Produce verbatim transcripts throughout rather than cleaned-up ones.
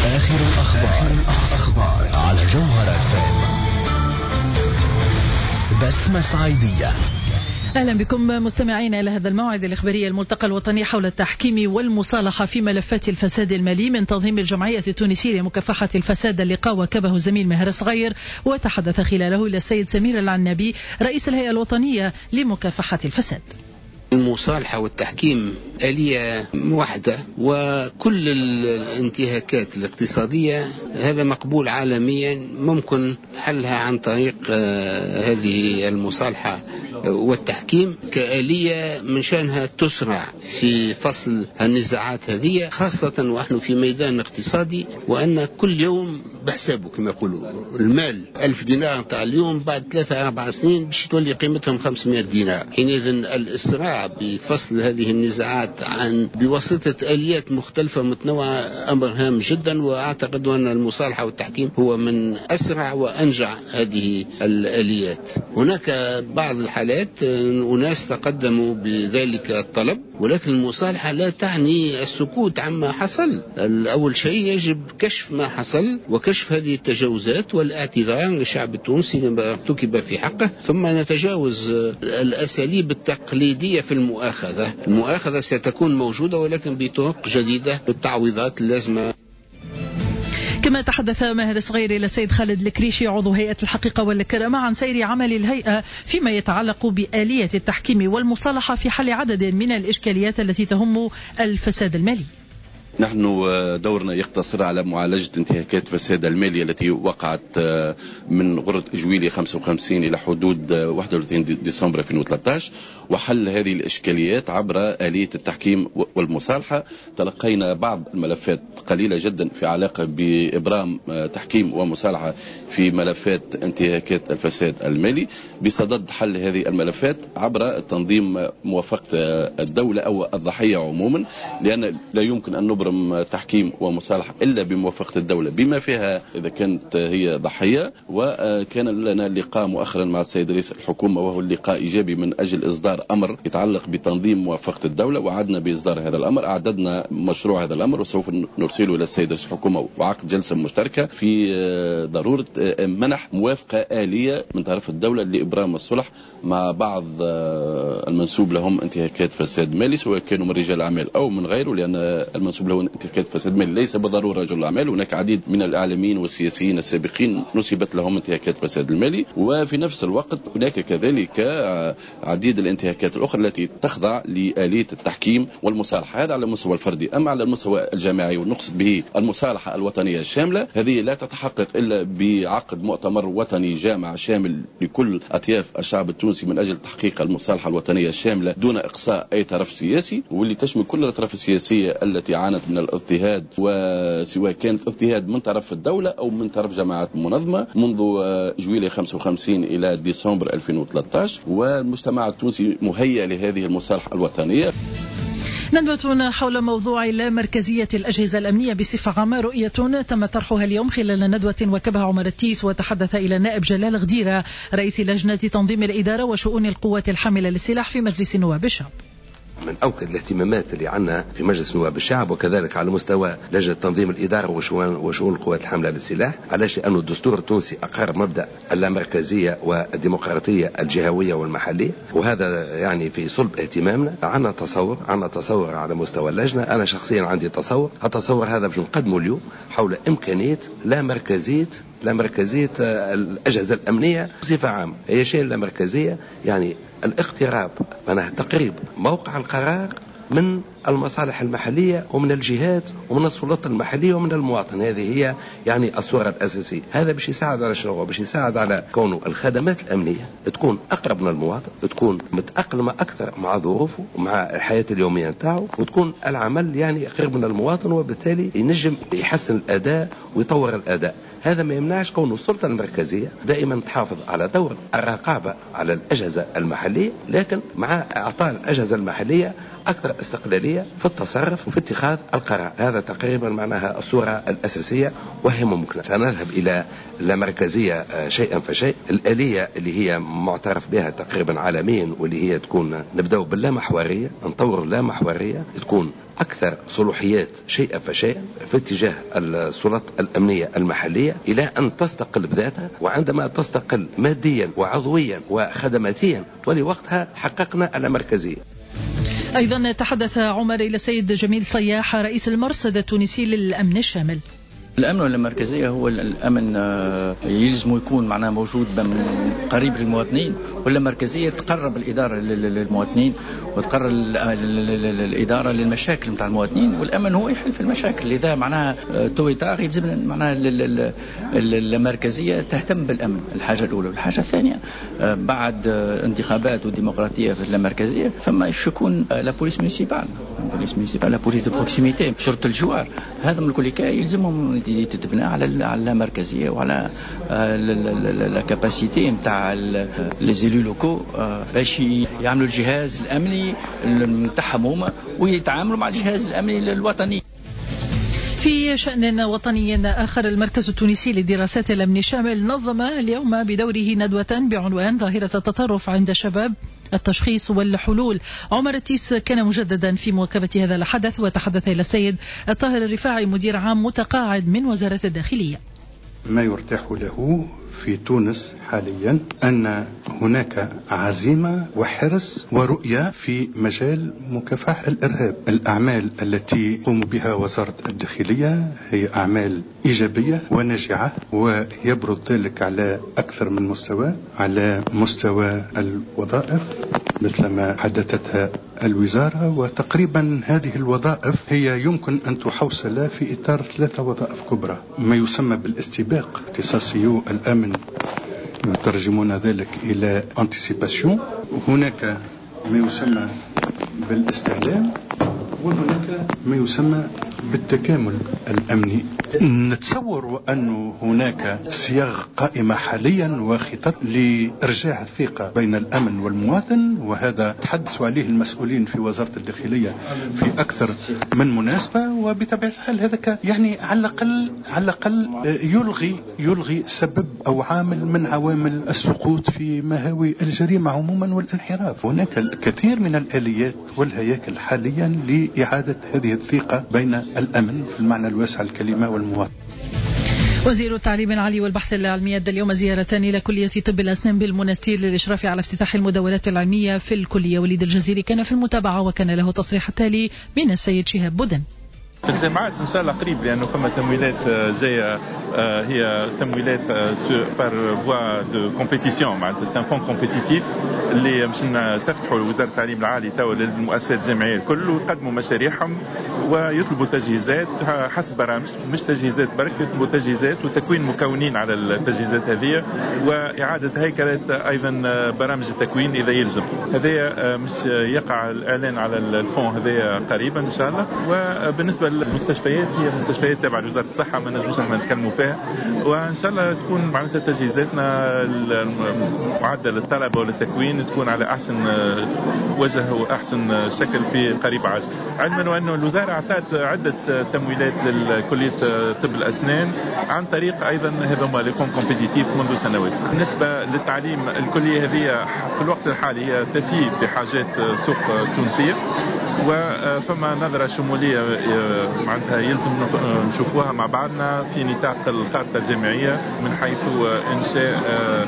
آخر الأخبار أخبار على جوهرة فام. بسمة صعيدية. أهلا بكم مستمعين إلى هذا الموعد الإخباري الملتقى الوطني حول التحكيم والمصالحة في ملفات الفساد المالي من تنظيم الجمعية التونسية لمكافحة الفساد. اللقاء وكبه الزميل ماهر صغير وتحدث خلاله إلى السيد سمير العنابي رئيس الهيئة الوطنية لمكافحة الفساد. المصالحة والتحكيم آلية واحدة، وكل الانتهاكات الاقتصادية هذا مقبول عالميا، ممكن حلها عن طريق هذه المصالحة والتحكيم كآلية من شأنها تسرع في فصل النزاعات هذه، خاصة ونحن في ميدان اقتصادي وأن كل يوم بحسابه كما يقولوا. المال ألف دينار نتاع اليوم بعد ثلاثة أربع سنين باش تولي قيمتهم خمسمائة دينار. حينئذ الإسراع بفصل هذه النزاعات عن بواسطة آليات مختلفة متنوعة أمر هام جدا، وأعتقد أن المصالحة والتحكيم هو من أسرع وأنجع هذه الآليات. هناك بعض الحالات أناس تقدموا بذلك الطلب، ولكن المصالحة لا تعني السكوت عما حصل. أول شيء يجب كشف ما حصل وكشف هذه التجاوزات والاعتذار للشعب التونسي لما ارتكب في حقه، ثم نتجاوز الأساليب التقليدية في المؤاخذة. المؤاخذة ستكون موجودة ولكن بطرق جديدة بالتعويضات اللازمة. كما تحدث ماهر صغير إلى السيد خالد الكريشي عضو هيئة الحقيقة والكرامة عن سير عمل الهيئة فيما يتعلق بآلية التحكيم والمصالحة في حل عدد من الإشكاليات التي تهم الفساد المالي. نحن دورنا يقتصر على معالجة انتهاكات فساد المالي التي وقعت من غرة جويلية خمسة وخمسين إلى حدود واحد وثلاثين ديسمبر ألفين وثلاثة عشر، وحل هذه الإشكاليات عبر آلية التحكيم والمصالحة. تلقينا بعض الملفات قليلة جدا في علاقة بإبرام تحكيم ومصالحة في ملفات انتهاكات الفساد المالي، بصدد حل هذه الملفات عبر تنظيم موافقة الدولة أو الضحية عموما، لأن لا يمكن أن نبرم تحكيم ومصالحة إلا بموافقة الدولة بما فيها إذا كانت هي ضحية. وكان لنا لقاء مؤخرا مع السيد رئيس الحكومة وهو اللقاء إيجابي من أجل إصدار أمر يتعلق بتنظيم موافقة الدولة، وعدنا بإصدار هذا الأمر. أعددنا مشروع هذا الأمر وسوف نرسله إلى السيد رئيس الحكومة وعقد جلسة مشتركة في ضرورة منح موافقة آلية من طرف الدولة لإبرام الصلح مع بعض المنسوب لهم انتهاكات فساد مالي، سواء كانوا من رجال أعمال أو من غيره، لأن المنسوب له انتهاكات فساد مالي ليس بالضرورة رجل أعمال. هناك عديد من الإعلاميين والسياسيين السابقين نسبت لهم انتهاكات فساد المالي، وفي نفس الوقت هناك كذلك عديد الانتهاكات الأخرى التي تخضع لآلية التحكيم والمصالحة. هذا على المستوى الفردي. أما على المستوى الجماعي ونقصد به المصالحة الوطنية الشاملة، هذه لا تتحقق إلا بعقد مؤتمر وطني جامع شامل لكل أطياف الشعب التونسي من أجل تحقيق المصالحة الوطنية الشاملة دون إقصاء أي طرف سياسي، واللي تشمل كل الأطراف السياسية التي عانت من الاضطهاد، وسواء كانت اضطهاد من طرف الدولة أو من طرف جماعات منظمة منذ جويلية خمسة وخمسين إلى ديسمبر ألفين وثلاثة عشر. والمجتمع التونسي مهيئ لهذه المصالحة الوطنية. ندوة حول موضوع اللامركزية الأجهزة الأمنية بصفة عامة، رؤية تم طرحها اليوم خلال ندوة وكبها عمر التيس، وتحدث إلى النائب جلال غديرة رئيس لجنة تنظيم الإدارة وشؤون القوات الحاملة للسلاح في مجلس نواب الشعب. من أوكد الاهتمامات اللي عنا في مجلس نواب الشعب وكذلك على مستوى لجنة تنظيم الإدارة وشؤون وشؤون القوات الحاملة للسلاح، علاش أن الدستور التونسي أقر مبدأ اللامركزية والديمقراطية الجهوية والمحلية، وهذا يعني في صلب اهتمامنا. عنا تصور عنا تصور على مستوى اللجنة. أنا شخصيا عندي تصور التصور هذا باش نقدمه اليوم حول إمكانية لا مركزية لا مركزية الأجهزة الأمنية بصفة عامة. هي شيء لا مركزية يعني الاقتراب، معناها تقريب موقع القرار من المصالح المحلية ومن الجهات ومن السلطة المحلية ومن المواطن. هذه هي يعني الصورة الأساسية. هذا باش يساعد على شنو؟ باش يساعد على كونه الخدمات الأمنية تكون أقرب من المواطن، تكون متأقلمة أكثر مع ظروفه ومع الحياة اليومية نتاعو، وتكون العمل يعني قريب من المواطن، وبالتالي ينجم يحسن الأداء ويطور الأداء. هذا ما يمنعش كون السلطة المركزية دائما تحافظ على دور الرقابة على الأجهزة المحلية، لكن مع إعطاء الأجهزة المحلية أكثر استقلالية في التصرف وفي اتخاذ القرار. هذا تقريبا معناها الصورة الأساسية وهي ممكنة. سنذهب إلى اللامركزية شيئا فشيء. الآلية اللي هي معترف بها تقريبا عالميا واللي هي تكون نبدأ باللامحورية، نطور اللامحورية تكون أكثر صلوحيات شيئا فشيئا في اتجاه السلطات الأمنية المحلية إلى أن تستقل بذاتها، وعندما تستقل ماديا وعضويا وخدماتيا ولوقتها حققنا اللامركزية. أيضا تحدث عمر إلى السيد جميل صياح رئيس المرصد التونسي للأمن الشامل. الأمن والمركزية هو الأمن يلزم يكون معناه موجود قريب للمواطنين، ولا مركزية تقرب الإدارة للمواطنين وتقرب الإدارة للمشاكل متاع المواطنين، والأمن هو يحل في المشاكل. لذا معناها تويتاغ يلزم معناها المركزية تهتم بالأمن، الحاجة الأولى. والحاجة الثانية بعد انتخابات وديمقراطية في المركزية فما يكون لا بوليس مونسيبال، بوليس مونسيبال، لا بوليس دو بروكسيميتي، شرطة الجوار. هذا من كل كاي يلزمهم تتبنى على على المركزيه وعلى لا كاباسيتي نتاع لي زيلو لوكو باش يعملوا الجهاز الامني نتاعهم هما ويتعاملوا مع الجهاز الامني الوطني. في شأن وطني آخر، المركز التونسي للدراسات الأمن الشامل نظم اليوم بدوره ندوة بعنوان ظاهرة التطرف عند الشباب، التشخيص والحلول. عمر التيس كان مجددا في مواكبة هذا الحدث وتحدث إلى السيد الطاهر الرفاعي مدير عام متقاعد من وزارة الداخلية. ما يرتاح له في تونس حاليا أن هناك عزيمة وحرص ورؤية في مجال مكافحة الإرهاب. الأعمال التي يقوم بها وزارة الداخلية هي أعمال إيجابية وناجعة، ويبرز ذلك على أكثر من مستوى. على مستوى الوظائف مثل ما حدثتها الوزارة، وتقريبا هذه الوظائف هي يمكن أن تحوصل في إطار ثلاثة وظائف كبرى، ما يسمى بالاستباق، اختصاصيو الأمن يترجمون ذلك إلى anticipation، هناك ما يسمى بالاستعلام، وهناك ما يسمى بالتكامل الأمني. نتصور أن هناك صياغ قائمة حاليا وخطط لإرجاع الثقة بين الأمن والمواطن، وهذا تحدث عليه المسؤولين في وزارة الداخلية في أكثر من مناسبة. وبطبيعة الحال هذا يعني على الأقل على الأقل يلغي يلغي سبب أو عامل من عوامل السقوط في مهاوي الجريمة عموما والانحراف. هناك الكثير من الآليات والهياكل حاليا لإعادة هذه الثقة بين الأمن في المعنى الواسع الكلمة والمواطن. وزير التعليم العالي والبحث العلمي أدى اليوم زيارة إلى كلية طب الأسنان بالمنستير للإشراف على افتتاح المدونات العلمية في الكلية. وليد الجزيري كان في المتابعة وكان له تصريح التالي من السيد شهاب بودن. في الجامعات ان شاء الله قريب، لانه فما تمويلات جايه، هي تمويلات بار فوا دو كومبيتيسيون، معناتها سي ان فون كومبيتيتيف اللي باش تفتحوا وزاره التعليم العالي تو للمؤسسات الجامعيه الكل، ويقدموا مشاريعهم ويطلبوا تجهيزات حسب برامج، مش تجهيزات برك، يطلبوا تجهيزات وتكوين مكونين على التجهيزات هذه، واعاده هيكله ايضا برامج التكوين اذا يلزم. هذا مش يقع الاعلان على الفون هذا قريبا ان شاء الله. وبالنسبه المستشفيات هي مستشفيات تابعة لوزارة الصحة، ما نجمش احنا نتكلموا فيها، وان شاء الله تكون معناتها تجهيزاتنا معدل الطلبة والتكوين تكون على احسن وجه واحسن شكل في قريب عاجل. علما وانه الوزارة اعطت عدة تمويلات لكلية طب الاسنان عن طريق ايضا هذا لي فون كومبيتيتيف منذ سنوات. بالنسبة للتعليم، الكلية هذه في الوقت الحالي هي تفي بحاجات سوق تونسية، وفما نظرة شمولية معناتها يلزم نشوفوها مع بعضنا في نطاق الخارطة الجامعية من حيث إنشاء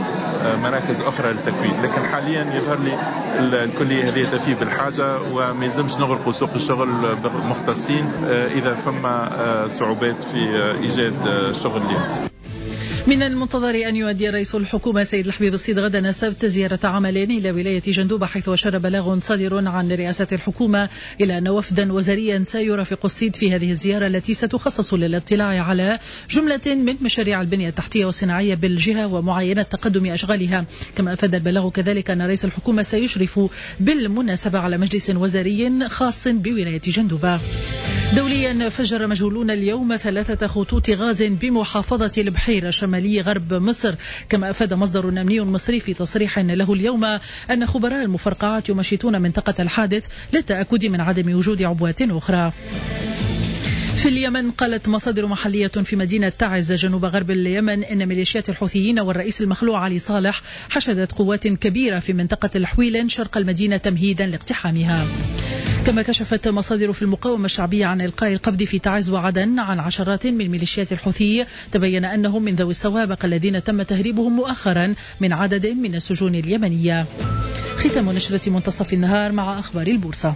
مراكز أخرى للتكوين. لكن حاليا يظهر لي الكلية هذه تفي بالحاجة، وما يلزمش نغلقوا سوق الشغل مختصين إذا فما صعوبات في إيجاد شغل لهم. من المنتظر أن يؤدي رئيس الحكومة سيد الحبيب السيد غدا السبت زيارة عمل إلى ولاية جندوبة، حيث أشار بلاغ صادر عن رئاسة الحكومة إلى أن وفدا وزاريا سيرافق السيد في هذه الزيارة التي ستخصص للاطلاع على جملة من مشاريع البنية التحتية والصناعية بالجهة ومعاينة تقدم أشغالها. كما أفاد البلاغ كذلك أن رئيس الحكومة سيشرف بالمناسبة على مجلس وزاري خاص بولاية جندوبة. دوليا، فجر مجهولون اليوم ثلاثة خطوط غاز بمحافظة البحيرة شمالي غرب مصر. كما أفاد مصدر أمني مصري في تصريح له اليوم أن خبراء المفرقعات يمشطون منطقة الحادث للتأكد من عدم وجود عبوات أخرى. في اليمن، قالت مصادر محلية في مدينة تعز جنوب غرب اليمن إن ميليشيات الحوثيين والرئيس المخلوع علي صالح حشدت قوات كبيرة في منطقة الحويلن شرق المدينة تمهيدا لاقتحامها. كما كشفت مصادر في المقاومة الشعبية عن إلقاء القبض في تعز وعدن عن عشرات من ميليشيات الحوثي تبين أنهم من ذوي السوابق الذين تم تهريبهم مؤخرا من عدد من السجون اليمنية. ختام نشرة منتصف النهار مع أخبار البورصة.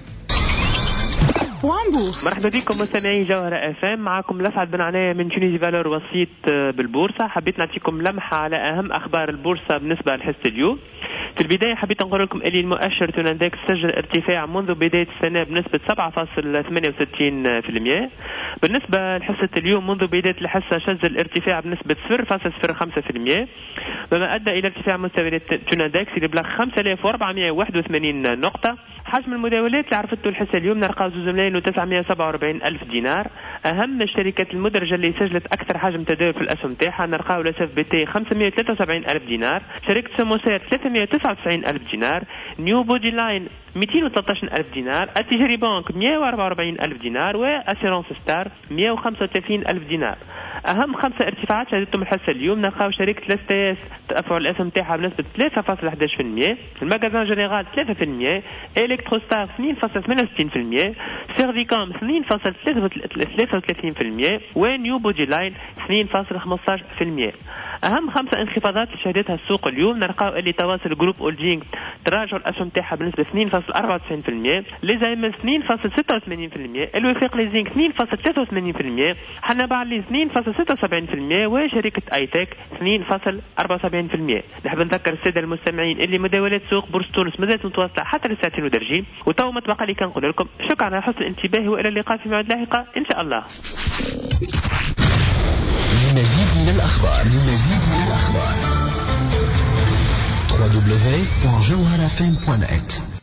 مرحبا بكم مستمعي جوهرة اف ام، معكم لسعد بن عناية من تونيزي فالور وسيط بالبورصة. حبيت نعطيكم لمحة على أهم أخبار البورصة بالنسبة لحصة اليوم. في البداية حبيت نقول لكم أن المؤشر توناندكس سجل ارتفاع منذ بداية السنة بنسبة سبعة فاصلة ثمانية وستين بالمئة. بالنسبة لحصة اليوم منذ بداية الحصة سجل ارتفاع بنسبة صفر فاصلة صفر خمسة بالمئة، بما أدى إلى ارتفاع مستوى توناندكس لبلغ خمسة آلاف وأربعمئة وواحد وثمانين نقطة. حجم المداولات اللي عرفتوا الحصة اليوم نلقاو زوج ملايين وتسعمائة وسبعة وأربعين ألف دينار. أهم الشركات المدرجة اللي سجلت أكثر حجم تداول في الأسهم تاعها نلقاو لسف بي تي خمسمائة وثلاثة وسبعين ألف دينار، شركة سموسير ثلاثمائة وتسعة وتسعين ألف دينار، نيو بودي لاين مئتين وثلاثة عشر ألف دينار، التجاري بانك مئة وأربعة وأربعين ألف دينار، وأسيرانس ستار مئة وخمسة وثلاثين ألف دينار. أهم خمسة ارتفاعات شهدتهم الحصة اليوم نلقاو شركة لاستيس ترفع الأسهم تاعها بنسبة ثلاثة فاصلة واحد عشر بالمئة، المجازان جنرال ثلاثة بالمئة، إلكتروستار اثنين فاصلة ثمانية وستين بالمئة، سيرفيكام اثنين فاصلة ثلاثة وثلاثين بالمئة، ونيو بودي لاين اثنين فاصلة خمسة عشر بالمئة. أهم خمسة انخفاضات شهدتها السوق اليوم نلقاو اللي تواصل جروب أولجينغ تراجع الأسهم تاعها بنسبة اثنين فاصلة أربعة وتسعين بالمئة، ليزايمنز اثنين فاصلة ستة وثمانين بالمئة، الوفاق ليزينغ اثنين فاصلة ثلاثة وثمانين بالمئة، حنا بعلي اثنين فاصلة ستة وسبعين بالمئة، وشركة ايتك اثنين فاصلة أربعة وسبعين بالمئة. نحب نذكر السادة المستمعين اللي مداولات سوق بورصة تونس مازالت متواصلة حتى للساعتين ودرجين، وتو ما تبقى لي كنقول لكم شكرا على حسن الانتباه، والى اللقاء في موعد لاحقة ان شاء الله. للمزيد من الأخبار للمزيد من الأخبار دبليو دبليو دبليو دوت جوهرة إف إم دوت نت.